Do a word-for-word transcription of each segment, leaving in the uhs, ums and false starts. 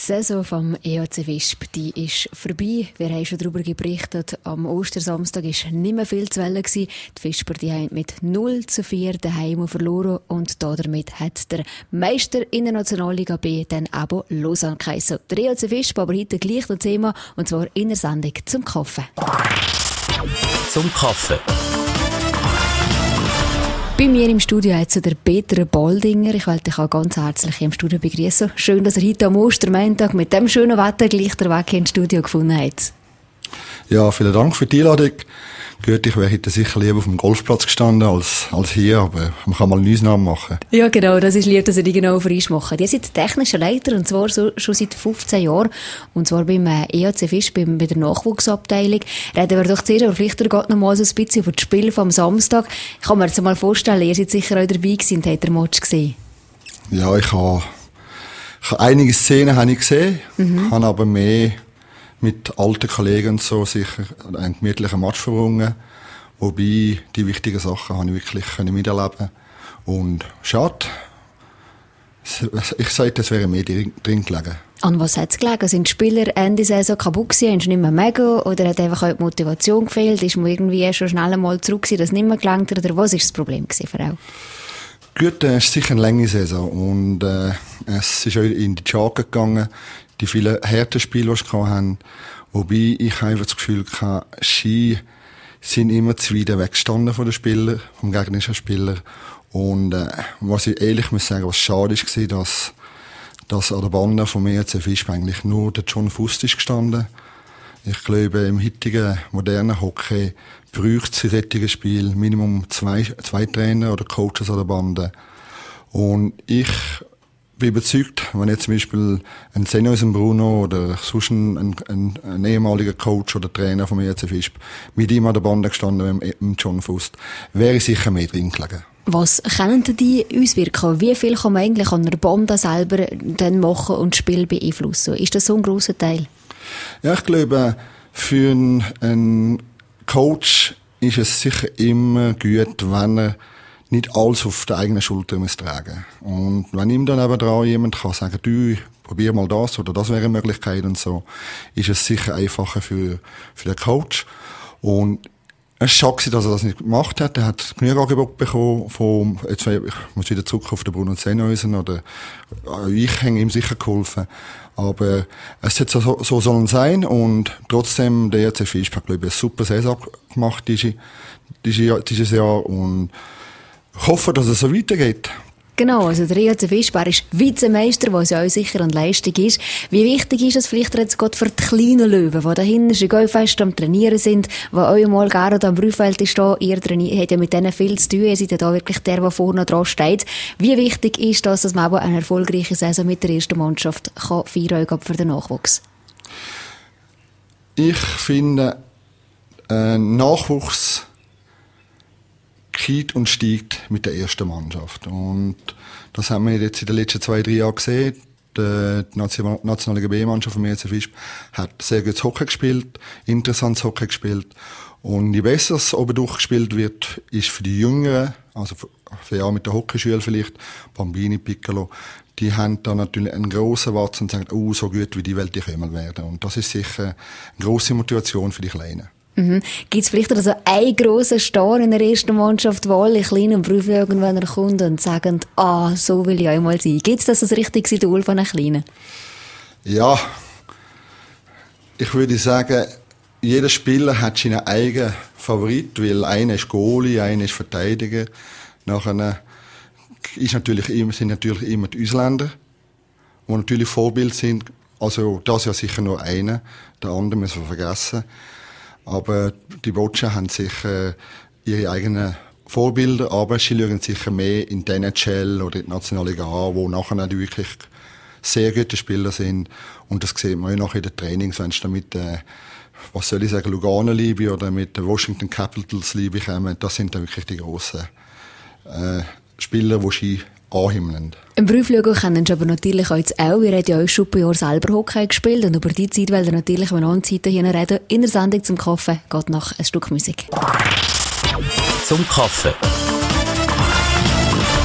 Saison vom E H C Visp, die ist vorbei. Wir haben schon darüber berichtet. Am Ostersamstag war nicht mehr viel zu wählen. Die Visper die haben mit null zu vier daheim verloren und damit hat der Meister in der Nationalliga B dann aber Lausanne geheissen. Der E H C Visp aber heute gleich noch Thema, und zwar in der Sendung «Zum Kaffee». Zum Kaffee. Bei mir im Studio hat der Peter Baldinger. Ich wollte dich auch ganz herzlich im Studio begrüßen. Schön, dass er heute am Ostermontag mit dem schönen Wetter gleich den Weg ins Studio gefunden hat. Ja, vielen Dank für die Einladung. Gut, ich wäre heute sicher lieber auf dem Golfplatz gestanden als, als hier, aber man kann mal einen Namen machen. Ja, genau, das ist lieb, dass ihr die genau für uns macht. Ihr seid technischer Leiter, und zwar so, schon seit fünfzehn Jahren, und zwar beim E H C Visp, bei, bei der Nachwuchsabteilung. Reden wir doch zuerst, aber vielleicht geht noch mal so ein bisschen über das Spiel vom Samstag. Ich kann mir jetzt mal vorstellen, ihr seid sicher auch dabei gewesen und habt den Match gesehen. Ja, ich habe, ich habe einige Szenen habe ich gesehen, mhm. habe aber mehr mit alten Kollegen und so sicher einen gemütlichen Match verbrungen. Wobei, die wichtigen Sachen habe ich wirklich miterleben. Und schade. Ich sage, es wäre mehr drin gelegen. An was hat es gelegen? Sind die Spieler Ende Saison kaputt gewesen? Haben sie nicht mehr mega? Oder hat einfach auch die Motivation gefehlt? Ist man irgendwie schon schnell einmal zurück gewesen, dass es nicht mehr gelangt hat? Oder was war das Problem gewesen für auch? Gut, es ist sicher eine lange Saison. Und äh, es ist auch in die Charge gegangen. Die vielen harten Spiele, die wir hatten. Wobei ich einfach das Gefühl hatte, Ski sind immer zu weit weggestanden von den Spielern, vom gegnerischen Spieler. Und äh, was ich ehrlich muss sagen, was schade war, dass, dass an der Bande vom E H C Visp eigentlich nur der John Fust ist gestanden. Ich glaube, im heutigen modernen Hockey braucht es in solchen Spielen Minimum zwei, zwei Trainer oder Coaches an der Bande. Und ich bin überzeugt, wenn jetzt zum Beispiel ein Senior Bruno oder sonst ein, ein, ein ehemaliger Coach oder Trainer vom E H C Visp mit ihm an der Bande gestanden, mit dem John Fust, wäre sicher mehr drin gelegen. Was können die auswirken? Wie viel kann man eigentlich an der Bande selber dann machen und das Spiel beeinflussen? Ist das so ein grosser Teil? Ja, ich glaube, für einen, einen Coach ist es sicher immer gut, wenn er nicht alles auf der eigenen Schulter muss tragen. Und wenn ihm dann eben dran jemand kann sagen, du, probier mal das oder das wäre eine Möglichkeit und so, ist es sicher einfacher für, für den Coach. Und es ist schade, dass er das nicht gemacht hat. Er hat genug Angebot bekommen von, jetzt, ich muss wieder zurück auf den Bruno Sennhäusen, oder, ich habe ihm sicher geholfen. Aber es sollte so, so sollen sein, und trotzdem, der E H C Visp hat, glaube ich, eine super Saison gemacht dieses, dieses Jahr, und ich hoffe, dass es so weitergeht. Genau, also der E H C Visp ist Vizemeister, was ja auch sicher eine Leistung ist. Wie wichtig ist es vielleicht jetzt gerade für die kleinen Löwen, die da hinten schon ganz fest am Trainieren sind, die auch mal gerne am Brühfeld stehen? Ihr habt ja mit denen viel zu tun, ihr seid ja da wirklich der, der vorne dran steht. Wie wichtig ist das, dass man auch eine erfolgreiche Saison mit der ersten Mannschaft kann feiern kann für den Nachwuchs? Ich finde, äh, Nachwuchs geht und steigt mit der ersten Mannschaft. Und das haben wir jetzt in den letzten zwei, drei Jahren gesehen. Die nationale B-Mannschaft vom E H C Visp hat sehr gutes Hockey gespielt, interessantes Hockey gespielt. Und je besser es oben durchgespielt wird, ist für die Jüngeren, also für ja mit der Hockeyschule vielleicht, Bambini, Piccolo, die haben da natürlich einen grossen Watz und sagen, oh, so gut wie die Welt ich einmal werden. Und das ist sicher eine grosse Motivation für die Kleinen. Mhm. Gibt es vielleicht also einen grossen Star in der ersten Mannschaft, wo alle kleinen Berufe irgendwann kommen und sagen, ah, so will ich einmal sein? Gibt es das als richtiges Idol von den Kleinen? Ja, ich würde sagen, jeder Spieler hat seinen eigenen Favorit, weil einer ist Goalie, einer ist Verteidiger. Nachher ist natürlich immer, sind natürlich immer die Ausländer, die natürlich Vorbild sind. Also das ist ja sicher nur einer, der andere müssen wir vergessen. Aber die Botschen haben sicher ihre eigenen Vorbilder, aber sie schauen sicher mehr in die N H L oder in die Nationalliga an, wo nachher die wirklich sehr gute Spieler sind. Und das sieht man auch noch in den Trainings, wenn sie mit, äh, was soll ich sagen, Lugano Liebe oder mit den Washington Capitals Liebe kommen. Das sind dann wirklich die grossen äh, Spieler, die sie anhimmeln. Im Beruf schauen können Sie aber natürlich auch jetzt auch. Ihr habt ja auch schon ein Jahr selber Hockey gespielt, und über die Zeit wollen wir natürlich mit anderen Zeiten hier reden. In der Sendung «Zum Kaffee» geht nach ein Stück Musik. Zum Kaffee.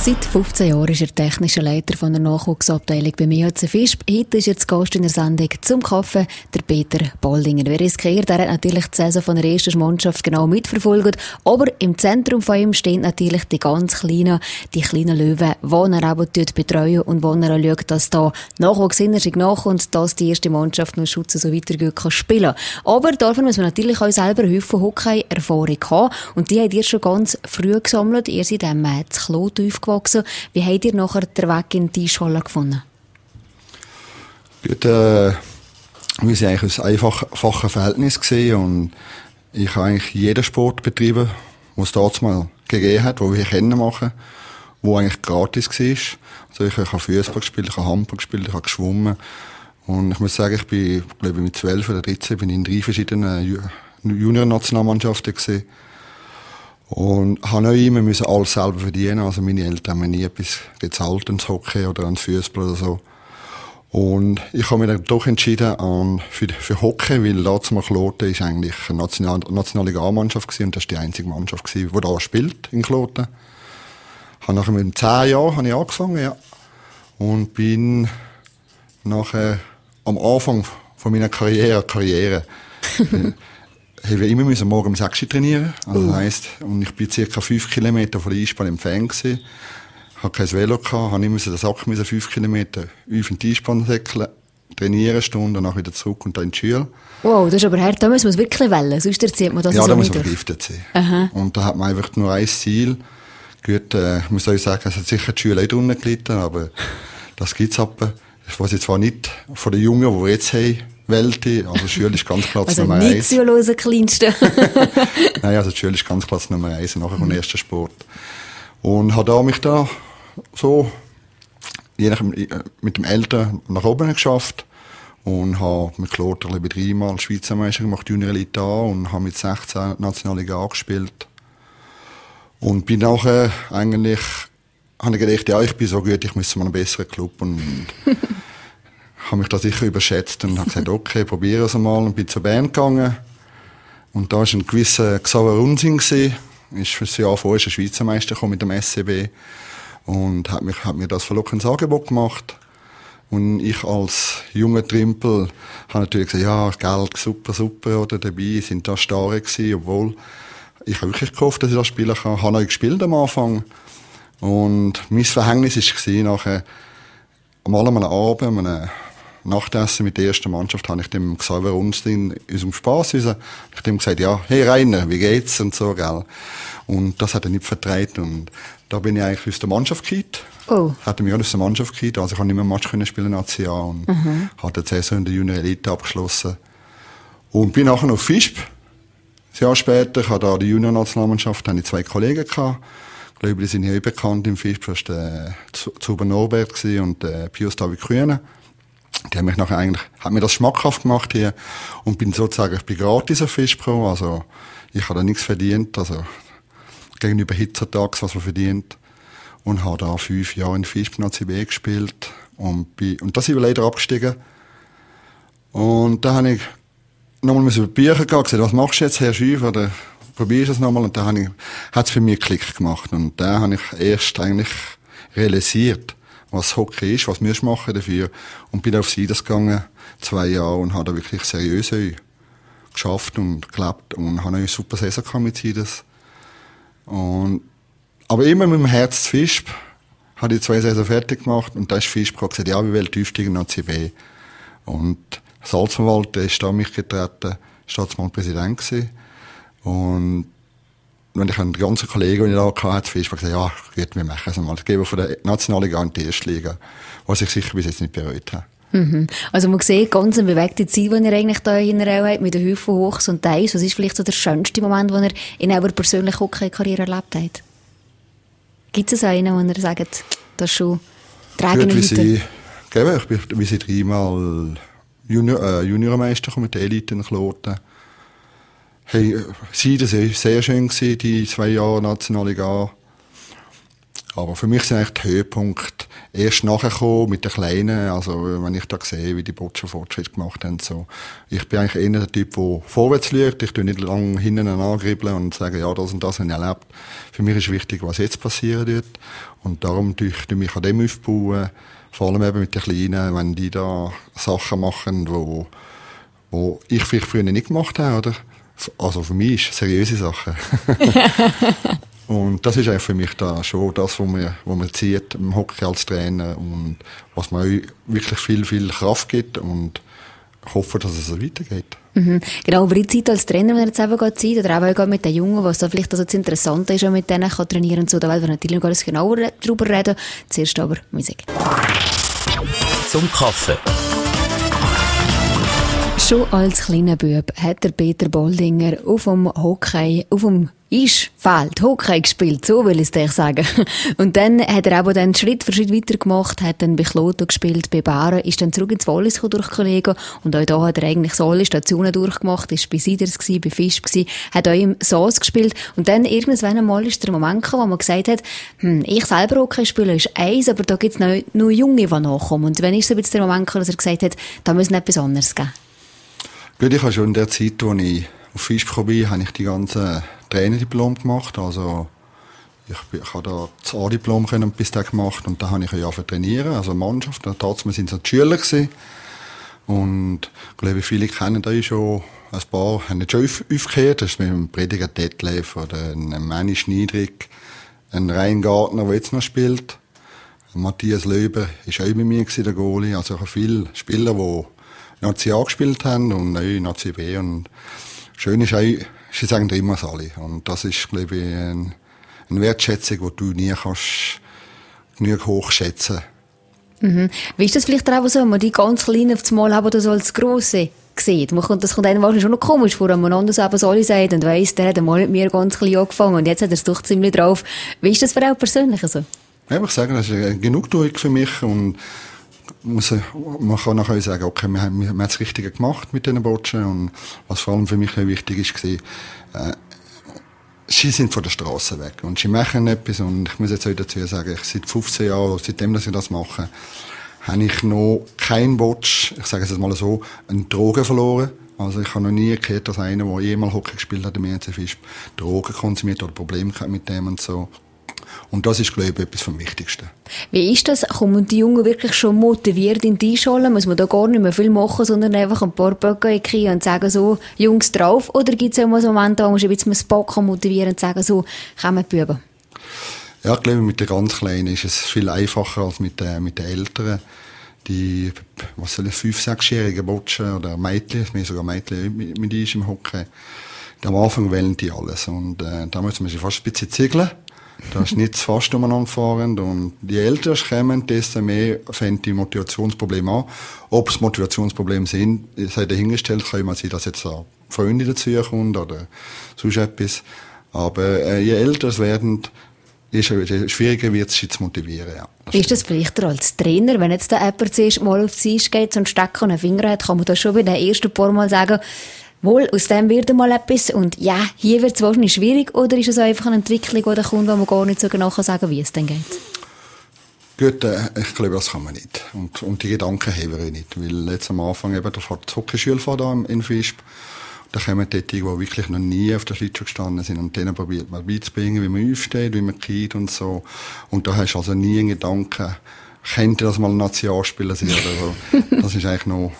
Seit fünfzehn Jahren ist er technischer Leiter von der Nachwuchsabteilung beim E H C Visp. Heute ist er zu Gast in der Sendung «Zum Kaffee», der Peter Boldinger. Wer riskiert, er hat natürlich die Saison von der ersten Mannschaft genau mitverfolgt. Aber im Zentrum von ihm stehen natürlich die ganz Kleinen, die kleinen Löwen, die er eben betreuen und wo er auch schaut, dass da Nachwuchs hinterher nachkommt, dass die erste Mannschaft noch Schutz so weiter gut kann spielen. Aber dafür muss man natürlich auch selber Haufen Hockey-Erfahrung haben. Und die habt ihr schon ganz früh gesammelt. Ihr seid im März Klot aufgewachsen. Wie habt ihr nachher den Weg in die Eishalle gefunden? Gut, äh, wir waren eigentlich ein einfaches Verhältnis gewesen und ich habe eigentlich jeden Sport betrieben, den es damals mal gegeben hat, den wir können machen, der eigentlich gratis war. Also ich habe Fußball gespielt, ich habe Handball gespielt, ich habe geschwommen. Und ich muss sagen, ich bin, glaube ich, mit zwölf oder dreizehn bin ich in drei verschiedenen Junior-Nationalmannschaften gewesen. Und habe auch immer müssen alles selber verdienen. Also meine Eltern haben mir nie etwas gezahlt ins Hockey oder ans Fußball oder so. Und ich habe mich dann doch entschieden an, für, für Hockey, weil da zum Kloten ist eigentlich eine National, nationale A-Mannschaft gewesen und das ist die einzige Mannschaft gewesen, die da spielt in Kloten. Habe nachher mit zehn Jahren habe ich angefangen, ja. Und bin nachher am Anfang von meiner Karriere, Karriere, habe ich immer müssen morgen um sechs Uhr trainieren. Also das heisst, und ich bin circa fünf Kilometer von der Eisbahn entfernt gewesen. Ich hatte kein Velo gehabt, habe immer den Sack müssen fünf Kilometer auf den Eisbahn säckeln, trainieren eine Stunde, danach wieder zurück und dann in die Schule. Wow, das ist aber hart, da muss man es wirklich wählen, sonst erzählt man das ja, so da nicht. Ja, da muss man vergiftet sein. Aha. Und da hat man einfach nur ein Ziel. Gut, äh, ich muss euch sagen, es hat sicher die Schule auch drunter gelitten, aber das gibt's aber. Ich weiß jetzt zwar nicht von den Jungen, die wir jetzt haben, Welt, also die Schule ist ganz klar also Nummer eins. Also nicht Zoolosen Kleinste. Nein, also die Schule ist ganz klar Nummer eins, nachher kommt der erste Sport. Und habe da mich da so, je nach, mit dem Eltern nach oben geschafft und habe mit Kloten glaube ich dreimal Schweizer Meister gemacht, Junior Elite A und habe mit sechzehn Nationalliga A gespielt. Und bin nachher eigentlich, habe ich gedacht, ja, ich bin so gut, ich müsste mal einen besseren Club und habe mich da sicher überschätzt und habe gesagt, okay, probiere es mal und bin zur Bern gegangen. Und da war ein gewisser Xaver Unsing gewesen, ist für das Jahr vorher ein Schweizer Meister gekommen mit dem S C B und hat, mich, hat mir das verlockendes Angebot gemacht. Und ich als junger Trimpel habe natürlich gesagt, ja, Geld, super, super, oder dabei sind da Starre gewesen, obwohl ich habe wirklich gehofft, dass ich das spielen kann. Ich habe neu gespielt am Anfang. Und mein Verhängnis war nachher, am einem Abend, einem Nachtessen mit der ersten Mannschaft, habe ich dem Xaver Unsing in unserem Spass ich dem gesagt, ja, hey Rainer, wie geht's? Und so, gell. Und das hat er nicht vertreten. Und da bin ich eigentlich aus der Mannschaft gekehrt. Oh. Hat er mich auch aus der Mannschaft gekehrt. Also ich konnte nicht mehr ein Match können spielen in A C A und mhm. habe die Saison in der Junior Elite abgeschlossen. Und bin nachher noch Visp. Ein Jahr später, ich hatte da die Junior-Nationalmannschaft, da hatte ich zwei Kollegen gehabt. Ich glaube, die sind hier bekannt im Visp. Das war der Zuber Norbert und der Pius David Kühne. Die haben mich nachher eigentlich, hat mir das schmackhaft gemacht hier. Und bin sozusagen, ich bin gratis auf Visp gekommen. Also, ich habe da nichts verdient. Also, gegenüber heutzutage, was man verdient. Und habe da fünf Jahre in Visp in A C B gespielt. Und bin, und da sind wir leider abgestiegen. Und da habe ich nochmal über die Bücher gehen, gesagt, was machst du jetzt, Herr Schüff, oder probierst du es nochmal? Und da hat es für mich Klick gemacht. Und da habe ich erst eigentlich realisiert, was Hockey ist, was wir machen dafür. Und bin auf Sidas gegangen, zwei Jahre, und habe da wirklich seriös geschafft und gelebt. Und habe eine super Saison gehabt mit Sidas. Und, aber immer mit dem Herz zu Visp, habe ich zwei Saison fertig gemacht, und da ist Visp gesagt, ja, wir wollen aufsteigen in A C B. Und Salzverwalter, der ist da mich getreten, Staatsmann-Präsident gewesen. Und wenn ich einen ganzen Kollegen, den ich da hatte, Visp, gesagt, ja, gut, wir machen es mal. Ich gebe von der Nationalliga in die erste Liga, was ich sicher bis jetzt nicht bereut habe. Mhm. Also man sieht ganz eine bewegte Zeit, die ihr eigentlich da hinterher habt, mit den Hüfen Hochs und Teils. Was ist vielleicht so der schönste Moment, den ihr in eurer persönlichen Hockey-Karriere erlebt habt? Gibt es einen, wo ihr sagt, das ist schon tragende Hüte? Ich bin, wir sind dreimal Junior, äh, Juniormeister mit der Elite in Kloten. Hey, sie, das war sehr schön gewesen, die zwei Jahre Nationalliga. Aber für mich sind eigentlich die Höhepunkte erst nachher gekommen, mit den Kleinen, also wenn ich da sehe, wie die Botschen Fortschritt gemacht haben, so. Ich bin eigentlich eher der Typ, der vorwärts schaut, ich tue nicht lange hinten angribbeln und sage, ja, das und das habe ich erlebt. Für mich ist wichtig, was jetzt passieren wird. Und darum tue ich mich an dem aufbauen, vor allem eben mit den Kleinen, wenn die da Sachen machen, wo, wo ich vielleicht früher nicht gemacht habe, oder? Also für mich ist seriöse Sachen. Und das ist eigentlich für mich da schon das, was man, was man zieht im Hockey als Trainer und was mir auch wirklich viel, viel Kraft gibt und ich hoffe, dass es so weitergeht. Mhm. Genau, aber die Zeit als Trainer, wenn er jetzt eben gerade Zeit, oder auch mit den Jungen, was da vielleicht also das Interessante ist, auch mit denen kann trainieren und so, da wollen wir natürlich noch ganz genauer darüber reden. Zuerst aber Musik. Zum Kaffee. Schon als kleiner Bub hat der Peter Boldinger auf dem Hockey, auf dem Eisfeld Hockey gespielt, so will ich es sagen. Und dann hat er aber dann Schritt für Schritt weitergemacht, hat dann bei Kloten gespielt, bei Baren, ist dann zurück ins Wallis gekommen durch Kollegen und auch da hat er eigentlich so alle Stationen durchgemacht, ist bei Siders gsi, bei Fisch gsi, hat auch im Soos gespielt und dann irgendwann einmal ist der Moment gekommen, wo man gesagt hat, hm, ich selber Hockey spielen ist eins, aber da gibt's noch, noch Junge, die nachkommen. Und wenn ist so ein bisschen der Moment gekommen, dass er gesagt hat, da muss etwas anderes geben? Gut, ich habe schon in der Zeit, als ich auf Fisch gekommen bin, habe ich die ganzen Trainerdiplom gemacht. Also, ich, ich habe da das A-Diplom bis da gemacht und da habe ich ja für trainieren, also Mannschaft. Da tatsächlich sind es die Schüler gewesen. Und ich glaube, viele kennen da schon, ein paar haben nicht schon auf, aufgehört. Das ist mit dem Prediger Detlef oder einem Manni Schneidrig, ein Rhein Gartner, der jetzt noch spielt. Matthias Löber war auch bei mir gewesen, der Goalie. Also ich habe viele Spieler, die Nazi A gespielt haben und auch Nazi B. Und schön ist auch, sie sagen immer das alle. Und das ist, glaube ich, ein, eine Wertschätzung, die du nie kannst genug hochschätzen. Mhm. Wie ist das vielleicht auch so, wenn man die ganz Kleinen auf das Mal haben oder so als Grosse sieht? Man kommt, das kommt einem wahrscheinlich schon noch komisch vor, wenn man anders eben so alle sagt und weiss, der hat einmal mit mir ganz klein angefangen und jetzt hat er es doch ziemlich drauf. Wie ist das für auch persönlich so? Ja, ich sage, das ist eine Genugtuung für mich und muss, man kann nachher sagen, okay, wir haben, wir haben das Richtige gemacht mit diesen Botschen und was vor allem für mich wichtig ist, war, äh, sie sind von der Straße weg und sie machen etwas und ich muss jetzt auch dazu sagen, ich seit fünfzehn Jahren, seitdem dass ich das mache, habe ich noch kein Botsch, ich sage es jetzt mal so, einen Drogen verloren. Also ich habe noch nie gehört, dass einer, der jemals Hockey gespielt hat, im E C Fisch, Drogen konsumiert oder Probleme gehabt mit dem und so. Und das ist, glaube ich, etwas vom Wichtigsten. Wie ist das? Kommen die Jungen wirklich schon motiviert in die Schule? Muss man da gar nicht mehr viel machen, sondern einfach ein paar Böcke in und sagen so, Jungs drauf? Oder gibt es auch mal so Momente, wo man ein bisschen das Bock motivieren und sagen so, kommen die Buben? Ja, ich glaube, mit den ganz Kleinen ist es viel einfacher als mit den, mit den Älteren. Die, was soll fünf-, sechsjährigen Botschen oder Mädchen, mir sogar Mädchen mit, mit uns im Hockey. Am Anfang wählen die alles. Und äh, da müssen wir sie fast ein bisschen zügeln. Da ist nicht fast umeinander gefahren. Und je älter es kommen, desto mehr fängt die Motivationsprobleme an. Ob es Motivationsprobleme sind, sei dahingestellt, kann man sich, dass jetzt da Freunde dazu kommen oder sonst etwas. Aber äh, je älter es werden, ist es schwieriger wird es, sie zu motivieren. Ja, das ist das vielleicht als Trainer, wenn jetzt der jemand zuerst mal auf die Eis geht, so einen Stecker und einen Finger hat, kann man das schon bei den ersten paar Mal sagen, wohl, aus dem wird mal etwas und ja, hier wird es wahrscheinlich schwierig, oder ist es einfach eine Entwicklung, die da kommt, wo man gar nicht so genau sagen kann, wie es dann geht? Gut, äh, ich glaube, das kann man nicht. Und, und die Gedanken haben wir nicht. Weil jetzt am Anfang eben, da fährt die Hockeyschule da in Visp. Da kommen die, die wirklich noch nie auf der Schlittschuh gestanden sind. Und denen probiert man beizubringen, wie man aufsteht, wie man geht und so. Und da hast du also nie einen Gedanken, könnte das mal ein Nationalspieler sein oder so. Das ist eigentlich noch,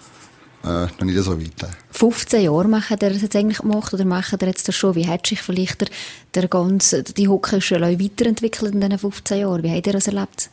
äh, noch nicht so weit. fünfzehn Jahre machen ihr das jetzt eigentlich gemacht, oder machen ihr jetzt das schon? Wie hat sich vielleicht der, der ganze, die Hockeyschule weiterentwickelt in diesen fünfzehn Jahren? Wie habt ihr das erlebt?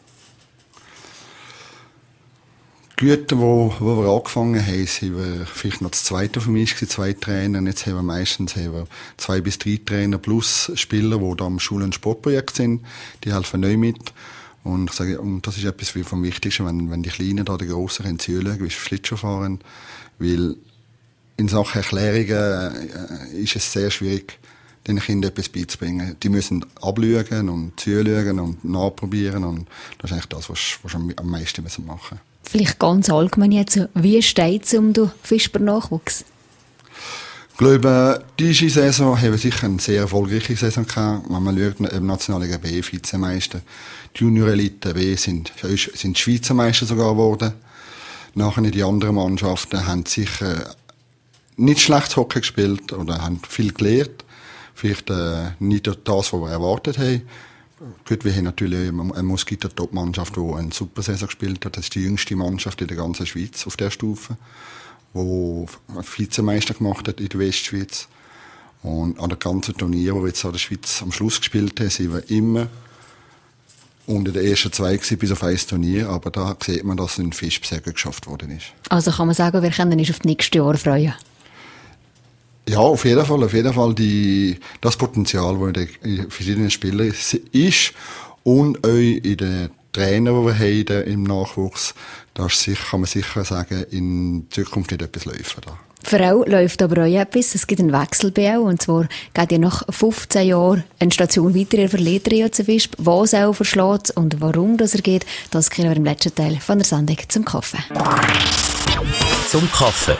Gut, wo, wo wir angefangen haben, sind wir vielleicht noch das zweite von mir, zwei Trainer. Und jetzt haben wir meistens haben wir zwei bis drei Trainer plus Spieler, die da am Schul- und Sportprojekt sind. Die helfen neu mit. Und ich sage, und das ist etwas vom Wichtigsten, wenn, wenn die Kleinen da, die Grossen, können zuschauen, wie sie Schlittschuh fahren. Weil in Sachen Erklärungen äh, ist es sehr schwierig, den Kindern etwas beizubringen. Die müssen abschauen und zuschauen und nachprobieren. Und das ist eigentlich das, was, was wir am meisten machen müssen. Vielleicht ganz allgemein jetzt, wie steht es um den Visper Nachwuchs? Ich glaube, diese Saison haben wir sicher eine sehr erfolgreiche Saison gehabt. Wenn man schaut, im Nationalliga B, Vizemeister, die Junior-Elite B sind, sind Schweizer Meister sogar geworden. Nachher die anderen Mannschaften haben sicher nicht schlecht Hockey gespielt oder haben viel gelernt. Vielleicht äh, nicht das, was wir erwartet haben. Gut, wir haben natürlich eine Moskito-Top-Mannschaft, die eine super Saison gespielt hat. Das ist die jüngste Mannschaft in der ganzen Schweiz auf der Stufe, die Vizemeister gemacht hat in der Westschweiz. Und an den ganzen Turnieren, die wir jetzt an der Schweiz am Schluss gespielt haben, sind wir immer unter den ersten zwei gewesen, bis auf ein Turnier. Aber da sieht man, dass ein Fischbesäger geschafft worden ist. Also kann man sagen, wir können uns auf das nächste Jahr freuen? Ja, auf jeden Fall, auf jeden Fall die, das Potenzial, das in den verschiedenen Spielern ist und auch in den Trainern, die wir haben im Nachwuchs, da ist sicher, kann man sicher sagen, in Zukunft nicht etwas laufen da. Für auch läuft aber auch etwas. Es gibt einen Wechsel bei auch, und zwar geht ja nach fünfzehn Jahren eine Station weiter. Er verliert der E O C Visp. Was auch verschlägt und warum das er geht, das kennen wir im letzten Teil von der Sendung zum Kaffee. Zum Kaffee.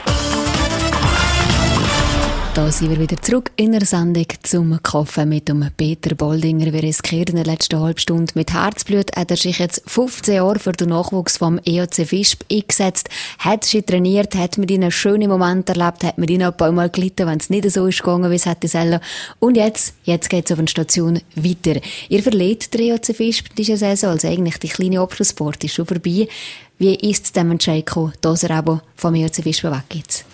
Da sind wir wieder zurück in der Sendung zum Kaffee mit dem Peter Boldinger. Wir riskieren in der letzten halben Stunde mit Herzblut. Hat er sich jetzt fünfzehn Jahre für den Nachwuchs vom E O C Visp eingesetzt, hat sich trainiert, hat mit ihnen schöne Momente erlebt, hat mit ihnen ein paar Mal gelitten, wenn es nicht so ist gegangen, wie es hätte sollen. Und jetzt, jetzt geht es auf eine Station weiter. Ihr verliert den E O C Visp diese Saison, also eigentlich die kleine Abschlusssport ist schon vorbei. Wie ist es dem Entscheid gekommen, dass er aber vom E O C Visp weggeht?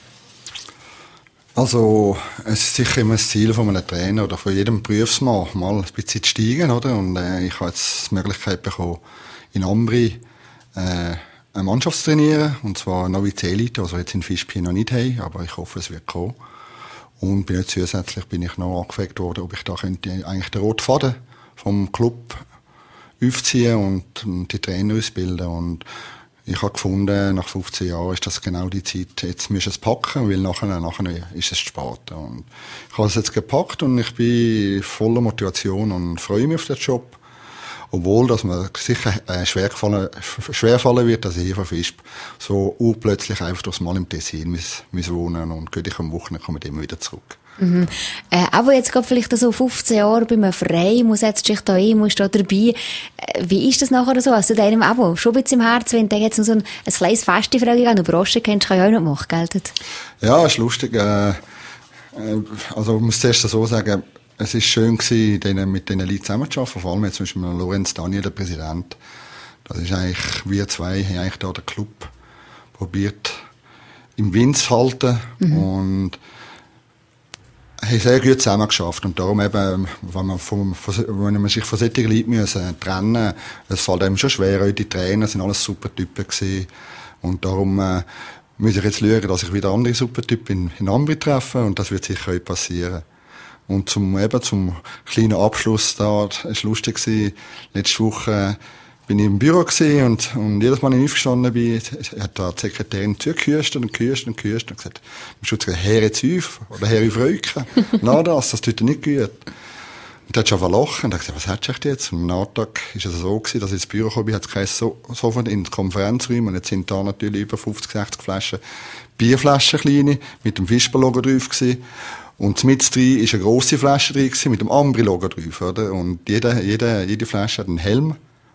Also, es ist sicher immer das Ziel von einem Trainer oder von jedem Berufsmann, mal ein bisschen zu steigen, oder? Und, äh, ich habe jetzt die Möglichkeit bekommen, in Ambri, äh, eine Mannschaft zu trainieren, und zwar eine neue C-Elite, also jetzt in Fischpi noch nicht haben, aber ich hoffe, es wird kommen. Und bin jetzt zusätzlich bin ich noch angefragt worden, ob ich da könnte eigentlich den roten Faden vom Club aufziehen und, und die Trainer ausbilden. Und ich habe gefunden, nach fünfzehn Jahren ist das genau die Zeit, jetzt müssen wir es packen, weil nachher, nachher ist es spät. Und ich habe es jetzt gepackt und ich bin voller Motivation und freue mich auf den Job. Obwohl, dass mir sicher äh, schwer, gefallen, schwer fallen wird, dass ich hier von Visp so urplötzlich einfach durchs Mal im Tessin muss, muss wohnen und ich am Wochenende komme ich immer wieder zurück. Mhm. Äh, aber jetzt gerade vielleicht so fünfzehn Jahre bei einem Verein, muss jetzt sich da ein, muss da dabei. Äh, wie ist das nachher so? Also deinem Abo schon ein bisschen im Herzen, wenn du jetzt noch so ein, ein kleines Fest in Frage gehen und Brosche kennst, kann ich auch nicht machen, gell? Ja, ist lustig. Äh, also ich muss zuerst so sagen, es war schön gewesen, mit diesen Leuten zusammenzuarbeiten, vor allem jetzt zum Beispiel mit Lorenz Daniel, der Präsident. Das ist eigentlich, wir zwei haben eigentlich da den Club probiert im Wind zu halten mhm. und haben sehr gut zusammengeschafft. Und darum eben, wenn man, von, wenn man sich von solchen Leuten müssen trennen muss, es fällt einem schon schwer. Auch die Trainer sind alles super Typen gewesen. Und darum äh, muss ich jetzt schauen, dass ich wieder andere super Typen in, in Ambri treffe. Und das wird sicher auch passieren. Und zum, eben, zum kleinen Abschluss da, es war lustig gewesen. Letzte Woche bin ich im Büro gewesen und, und jedes Mal, wenn ich aufgestanden bin, hat da die Sekretärin zugehüstet und gehüstet und gehüstet und gesagt, du musst gesagt, Herr jetzt auf, oder Herr auf Rücken. Na das, das tut dir nicht gut. Und dann hat schon verlachen und hat gesagt, was hättest du jetzt? Und am Nachmittag ist es so gewesen, dass ich ins Büro gekommen bin, hat es geheißen, so, sofort in den Konferenzräumen, und jetzt sind da natürlich über fünfzig, sechzig Flaschen, Bierflaschen kleine, mit dem Fischball-Logo drauf gewesen. Und mit drin ist eine grosse Flasche drin gewesen, mit dem Ambri-Logo drauf, oder? Und jede, jede, jede Flasche hat einen Helm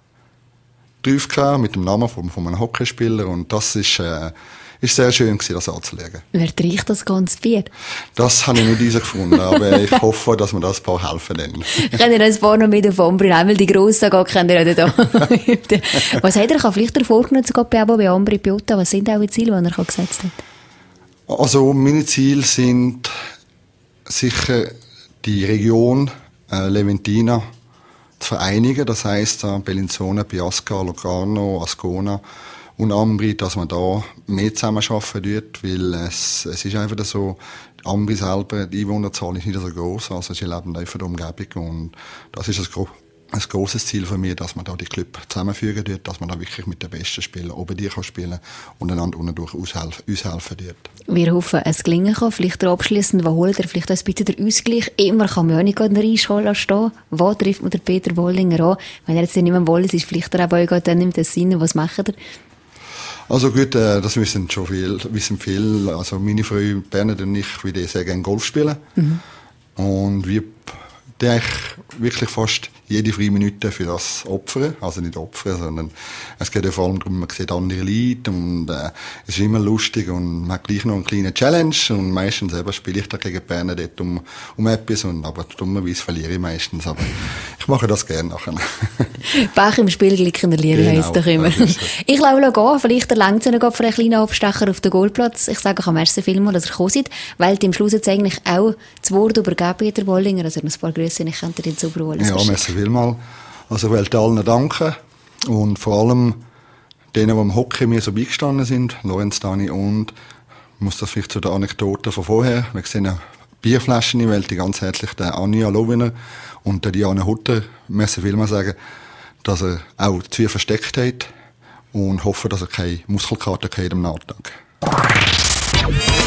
drauf gehabt, mit dem Namen von, von einem Hockeyspieler. Und das ist, äh, ist sehr schön gewesen, das anzulegen. Wer trinkt das ganze Bier? Das habe ich nicht herausgefunden, aber ich hoffe, dass mir das ein paar helfen dann. Könnt ihr ein paar noch mit auf Ambri nehmen, weil die Grossen gar kennt ihr da. Was hat er vielleicht vorgenommen, sogar bei bei Ambri Piotta? Was sind auch die Ziele, die er gesetzt hat? Also, meine Ziele sind sicher die Region äh, Leventina zu vereinigen, das heisst äh, Bellinzona, Biasca, Locarno, Ascona und Ambri, dass man da mehr zusammenarbeiten wird, weil es, es ist einfach so, Ambri selber, die Einwohnerzahl ist nicht so groß, also sie leben einfach in der Umgebung und das ist ein, gro- ein grosses Ziel von mir, dass man da die Club zusammenfügen wird, dass man da wirklich mit den besten Spielern oben die kann spielen und einander unterdurch aushelfen, aushelfen wird. Wir hoffen, es gelingen kann. Vielleicht abschliessend, wo holt er vielleicht ein bisschen den Ausgleich? Immer kann man ja nicht in der Eisschale stehen. Wo trifft man den Peter Boldinger an? Wenn er jetzt nicht mehr im Wallis ist, vielleicht er auch dann im Tessin. Was macht er? Also gut, äh, das wissen schon viel, wissen viel. Also meine Frau Bernhard und ich, wie die sehr gerne Golf spielen. Mhm. Und wir, die eigentlich wirklich fast jede freie Minute für das opfern. Also nicht opfern, sondern es geht ja vor allem darum, man sieht andere Leute und äh, es ist immer lustig und man hat gleich noch eine kleine Challenge und meistens eben spiele ich da gegen Bernadette um, um etwas und aber dummerweise verliere ich meistens, aber ich mache das gerne nachher. Bach im Spiel, Glück in der Liebe, genau, heisst doch immer. Ich glaube, gehen, vielleicht erlangt es noch für einen kleinen Abstecher auf den Goalplatz. Ich sage auch merci vielmals, dass ihr gekommen seid, weil im Schluss jetzt eigentlich auch das Wort übergeben, Peter Bollinger, also ein paar Grüße, ich könnte dir zu überholen. Ja, merci vielmals. Also ich wollte allen danken und vor allem denen, die im Hockey mir so beigestanden sind, Lorenz, Dani und, ich muss das vielleicht zu der Anekdote von vorher, wir sehen eine Bierflaschen, ich wollte ganz herzlich den Anja Lowiner und der Diana Hutter, merci vielmals sagen, dass er auch die Tür versteckt hat und hoffe, dass er keine Muskelkater hat am Nachmittag.